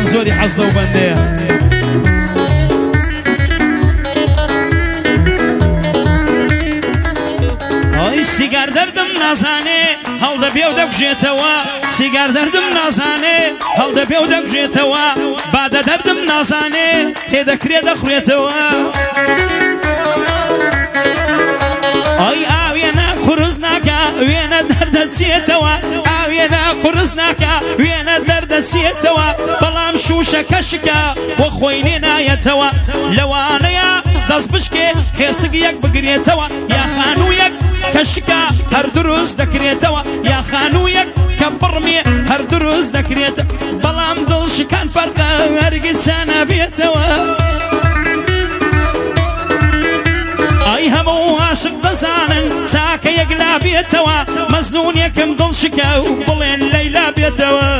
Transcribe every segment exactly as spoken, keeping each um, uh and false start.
زۆری حەزدە و بەندەیە ئەی سیگار دەردم نازانێ هەڵدەبێ و دەکوژێتەوە سیگار دەردم نازانێ هەڵدەبێ و دەکوژێتەوە بادە دەردم نازانێ تێدەکرێ دەخورێتەوە ئەی ئاوێنە قورس ناکە وێنە دەردەچێتەوە ئاوێنە قورس ناکە وێنە دەردەچێتەوە بەڵام شوشەکە شکە وە خۆی لێ نایەتەوە لەوانەیە دەست بشکێ خێسک یەک بگرێتەوە یا خانوویەک کە شکە هەر دروست دەکرێتەوە یا خانوویەک کە بڕمێ هەر دروست دەکرێتە بەڵام دڵشکان فەرقە هەرگیز چانەبێتەوە ئەی هەموو عاشق دەزانن چاکە یەک لا بێتەوە مەزنون یەکم دڵشکە و بڵێن لەیلا بێتەوە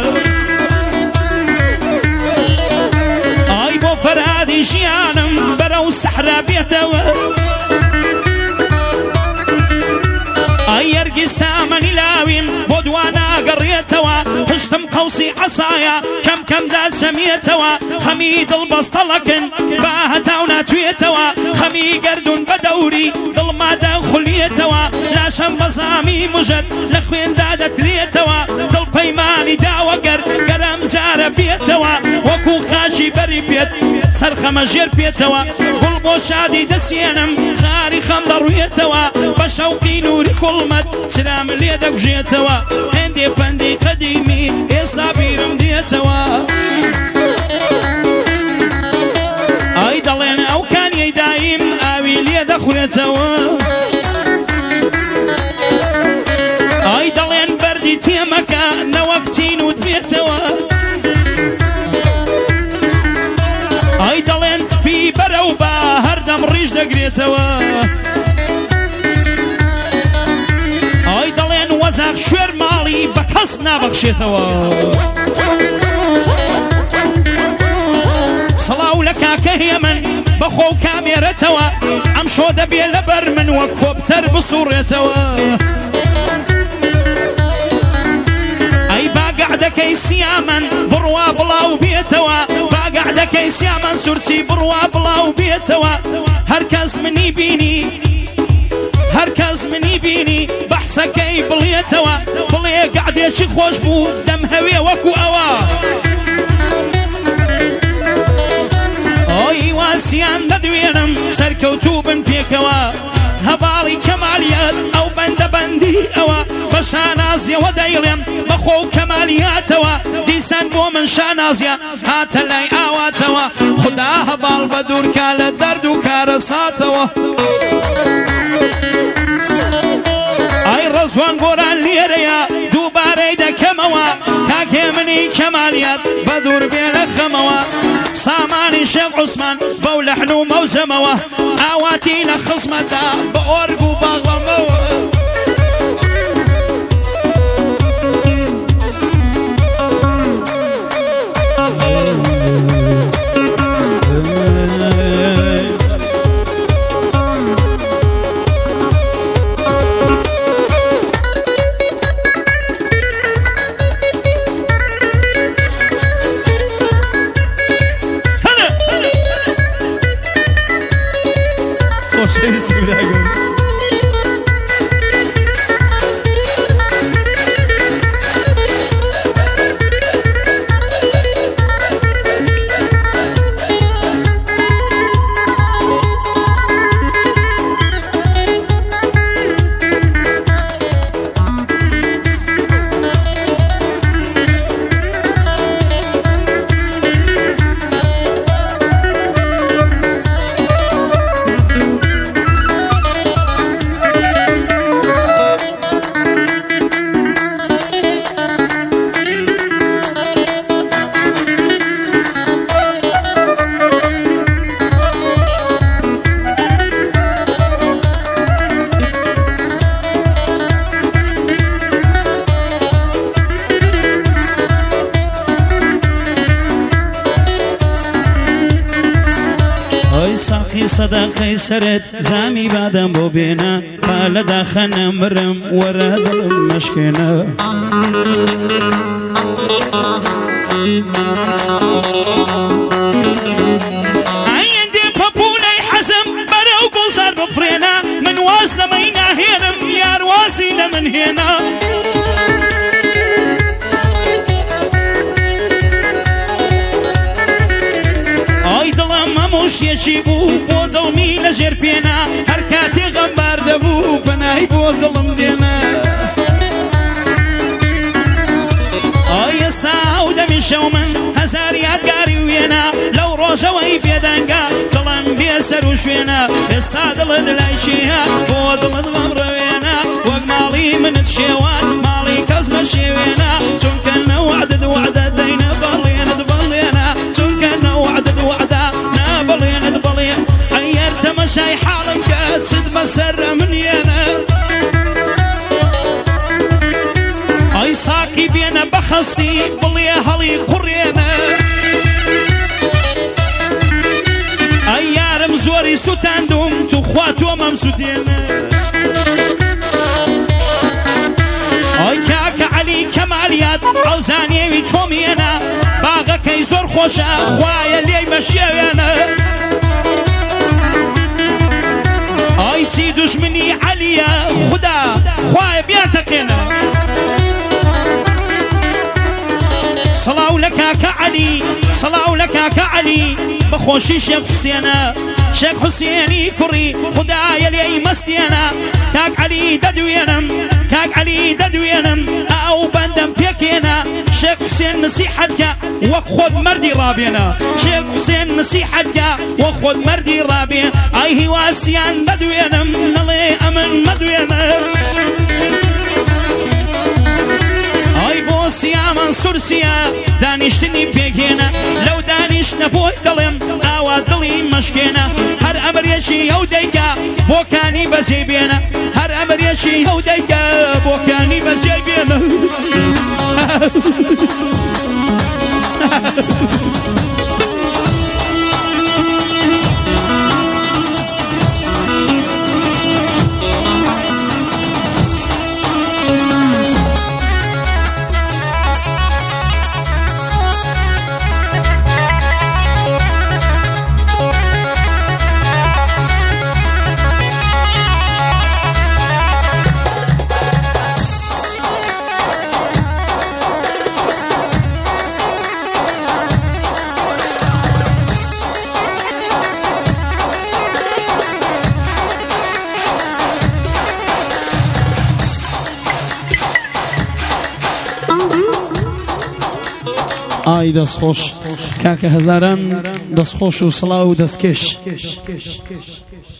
ئەی بۆ فەرهادی ژیانم بەرەو سەحرا بێتەوە ئەی هەرگیز تامەنی لاویم بۆ دوا ناگەڕێتەوە پشتم قەوسی عەسایە کەم کەم داچەمێتەوە خەمی دڵبەستەڵەکن با هەتاو ناتوێتەوە خەمی گەردون بە دەوری دڵمادە خولیێتەوە لاشەم بەزامی مژت لە خوێندا دەترێتەوە دڵپەیمانی داوەگەر گەرەم جارە بێتەوە وەکو خاچی بەری بێت سەرخەمە ژێر پێتەوە گوڵ بۆ شادی دەسێنم خاری خەم دەڕوێتەوە بە شەوقی نووری کوڵمەت چرام لێ دەگوژێتەوە هێندێ پەندی قەدیمی ئێستا بیرم دێتەوە ئەی دەڵێن ئەو کانیەی دایم ئاوی لێ دەخورێتەوە ئەی دەڵێن بەردی تێمەکە نەوەکتین و دێتەوە ئەی دەڵێن تفی بەرەو بە هەردەم ڕیش دەگرێتەوە ئەی دەڵێن وەزاق شوێر ماڵی بە کەس نابەخشێتەوە سڵاو لە کاکە هێمن بەخۆ و کامێرەتەوە ئەم شۆ دەبێ لەبەر من وە کۆپتەر بسوڕێتەوە ئەی باگەعدەکەی سیامەن بڕوا بڵاو بێتەوە باگەعدەکەی سیامەن سورچی بڕوا بڵاو بێتەوە هەرکەس منی بینی هەرکەس منی بینی بەحسەکەی بڵێتەوە بڵێ گەعدێکی خۆش بوو دەم هەوێ وەکو ئەوە ئۆی واسیان دەدوێنم سەرکەوتوو بن پێکەوە هەباڵی کەمالیات ئەو بەندە بەندی ئەوە بە شانازیەوە دەیڵێم بەخۆ و کەمالیاتەوە دیسان بۆ من شانازیە هاتە لای ئاواتەوە خدا هەباڵ بە دوورکا لە دەرد و کارە ساتەوە ئەی ڕەزوان گۆران لێرەیە دووبارەی دەکەمەوە کاکێ منی کەمالیات بە دوور بێ لە خەمەوە سامانی شێخ عوسمان بەو لەحن و مەوزەمەوە ئاواتی لە خزمەتە بە ئۆرگ و باغڵەمەوە سەداقەی سەرت زامی بادەم بۆ بێنە با لە داخەنە مرم وەرە دڵم مەشکێنە وشيشي بو بۆ دڵمی لەژێر پێنا هەر کاتێ غەمبار دەبوو پەنای بۆ دڵم دێنا ئێستا ئەو دەمی شەو من هەزار یادگاری وێنە لەو ڕۆژەوەی بێدەنگە دڵم بێسەر و شوێنە ئێستا دڵت لای چیە بۆ دڵت غەم ڕەوێنە وەک ماڵی منت شێوان ماڵی کەس بە شێوێنە چونکە نەوعدت وعدە دەینە بەڵێنت بەڵێنە چونکە نەوعدت وعدە نابەڵێنت بەڵێن ئەگەر تەمەشای حاڵم کە چت بەسەرە منێنە ئەی ساکی بێنە بەخەستی بڵێ هەڵی قوڕێنە ئەی یارم زۆری سوتاندوم تو خوا تۆمەم سوتێنە ئەی کاکە عەلی کەمالیات ئەو زانیێوی تۆمێنە باغەکەی زۆر خۆشە خوایە لێی بەشێوێنە ئەی چی دوژمنی عەلیە خودا خوایە بیان تەقێنە سڵاو لە کاکە عەلی سڵاو لە کاکە عەلی بەخۆشی شێخ حوسێنە شێخ حوسێنی کوڕی خودایە لێی مەستێنە کاک عەلی دەدوێنم کاک عەلی دەدوێنم ئەو بەندەم پێکێنە شێخ حوسێن نسیحەتکە وەک خۆت مەردی ڕابێنە شێخ حوسێن نسیحەتکە وەک خۆت مەردی ڕابێن ئای هیواسیان دەدوێنم نەڵێ ئەمن مەدوێنە ئای بۆ سیامان سورسیە دانیشتنی پێکێنە لەو دانیشتنە بۆی دڵێم ئاوا دڵی مەشکێنە هەر ئەمریەشی ئەو دەیکە بۆکانی بەزێ بێنە هەر ئەمریەشی ئەو دەیکە بۆکانی بەزێ بێنە ئای دەستخۆش کاکە هەزاران دەستخۆش و سڵاو و دەستکێش